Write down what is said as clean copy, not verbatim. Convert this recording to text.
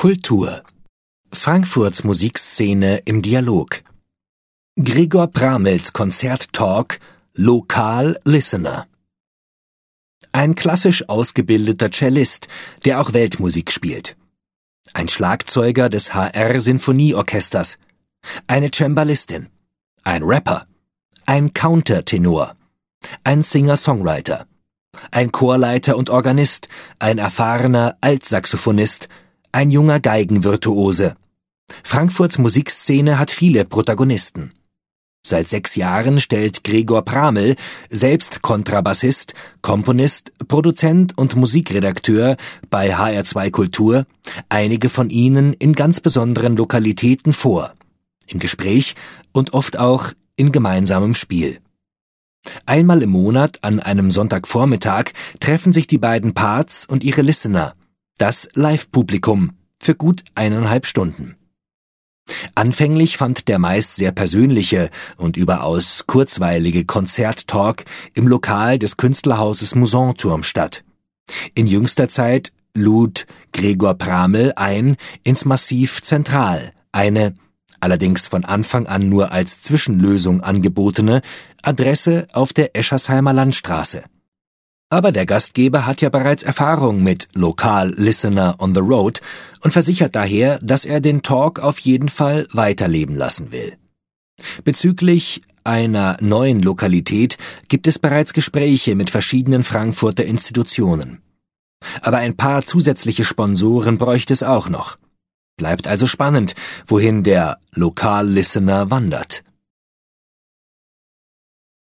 Kultur. Frankfurts Musikszene im Dialog. Gregor Pramels Konzert-Talk Lokal Listener. Ein klassisch ausgebildeter Cellist, der auch Weltmusik spielt. Ein Schlagzeuger des HR-Sinfonieorchesters. Eine Cembalistin. Ein Rapper. Ein Countertenor. Ein Singer-Songwriter. Ein Chorleiter und Organist, ein erfahrener Altsaxophonist, ein junger Geigenvirtuose. Frankfurts Musikszene hat viele Protagonisten. Seit 6 Jahren stellt Gregor Pramel, selbst Kontrabassist, Komponist, Produzent und Musikredakteur bei HR2 Kultur, einige von ihnen in ganz besonderen Lokalitäten vor, im Gespräch und oft auch in gemeinsamem Spiel. Einmal im Monat an einem Sonntagvormittag treffen sich die beiden Parts und ihre Listener, das Live-Publikum, für gut 1,5 Stunden. Anfänglich fand der meist sehr persönliche und überaus kurzweilige Konzert-Talk im Lokal des Künstlerhauses Musanturm statt. In jüngster Zeit lud Gregor Pramel ein ins Massiv Zentral, eine, allerdings von Anfang an nur als Zwischenlösung angebotene, Adresse auf der Eschersheimer Landstraße. Aber der Gastgeber hat ja bereits Erfahrung mit Lokal Listener on the Road und versichert daher, dass er den Talk auf jeden Fall weiterleben lassen will. Bezüglich einer neuen Lokalität gibt es bereits Gespräche mit verschiedenen Frankfurter Institutionen. Aber ein paar zusätzliche Sponsoren bräuchte es auch noch. Bleibt also spannend, wohin der Lokal Listener wandert.